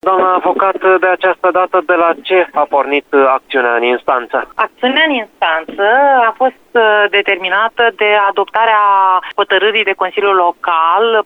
Doamna avocat, de această dată, de la ce a pornit acțiunea în instanță? Acțiunea în instanță a fost determinată de adoptarea hotărârii de Consiliul Local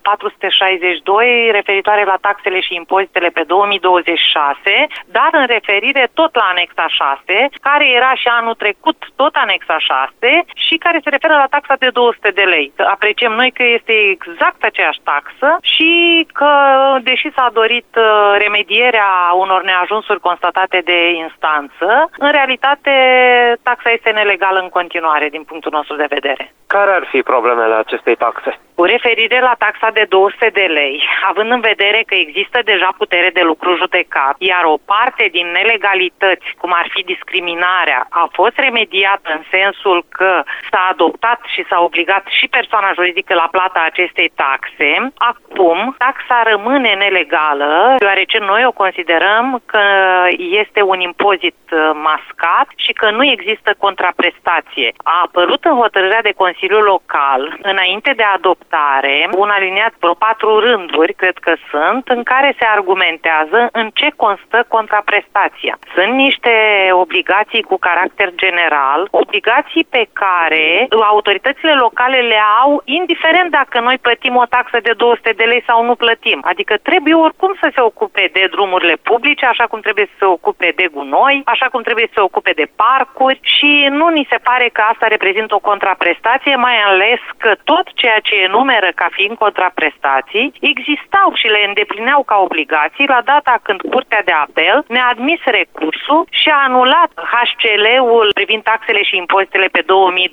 462 referitoare la taxele și impozitele pe 2026, dar în referire tot la anexa 6, care era și anul trecut tot anexa 6 și care se referă la taxa de 200 de lei. Apreciem noi că este exact aceeași taxă și că, deși s-a dorit remedierea unor neajunsuri constatate de instanță, în realitate taxa este nelegală în continuare din punctul nostru de vedere. Care ar fi problemele acestei taxe? Cu referire la taxa de 200 de lei, având în vedere că există deja putere de lucru judecat, iar o parte din nelegalități, cum ar fi discriminarea, a fost remediată în sensul că s-a adoptat și s-a obligat și persoana juridică la plata acestei taxe, acum taxa rămâne nelegală, deoarece noi o considerăm că este un impozit mascat și că nu există contraprestație. A apărut în hotărârea de Consiliul Local, înainte de adoptare, un aliniat, vreo 4 rânduri, cred că sunt, în care se argumentează în ce constă contraprestația. Sunt niște obligații cu caracter general, obligații pe care autoritățile locale le au, indiferent dacă noi plătim o taxă de 200 de lei sau nu plătim. Adică trebuie oricum să se ocupe de drumurile publice, așa cum trebuie să se ocupe de gunoi, așa cum trebuie să se ocupe de parcuri și nu ni se pare că asta reprezintă o contraprestație, mai ales că tot ceea ce enumeră ca fiind contraprestații existau și le îndeplineau ca obligații la data când Curtea de Apel ne-a admis recursul și a anulat HCL-ul privind taxele și impozitele pe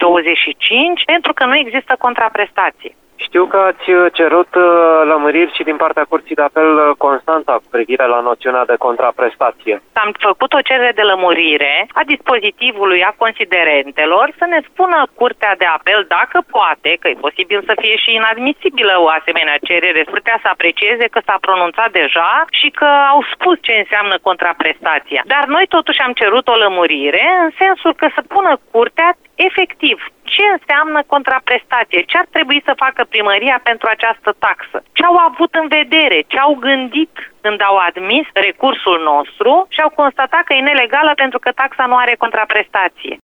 2025 pentru că nu există contraprestație. Știu că ați cerut lămuriri și din partea Curții de Apel Constanța cu privire la noțiunea de contraprestație. Am făcut o cerere de lămurire a dispozitivului, a considerentelor, să ne spună Curtea de Apel dacă poate, că e posibil să fie și inadmisibilă o asemenea cerere, Curtea să aprecieze că s-a pronunțat deja și că au spus ce înseamnă contraprestația. Dar noi totuși am cerut o lămurire în sensul că să pună Curtea efectiv ce înseamnă contraprestație, ce ar trebui să facă primăria pentru această taxă, ce au avut în vedere, ce au gândit când au admis recursul nostru și au constatat că e nelegală pentru că taxa nu are contraprestație.